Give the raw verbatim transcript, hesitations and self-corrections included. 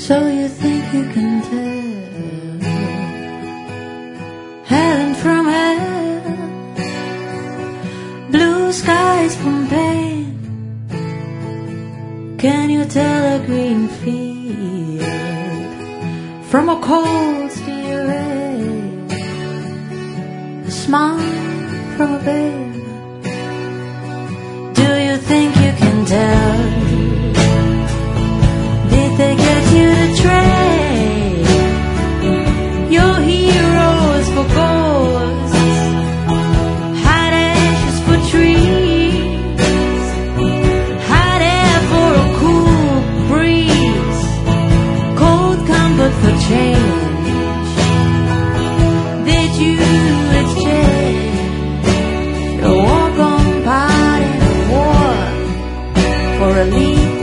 So you think you can tell heaven from hell, blue skies from pain? Can you tell a green field from a cold steel rail, a smile from a babe? Do you think you can tell? Did they get you to trade your heroes for ghosts, hot ashes for trees, hot air for a cool breeze, cold comfort for change? Did you exchange your walk-on part in a war for a lead?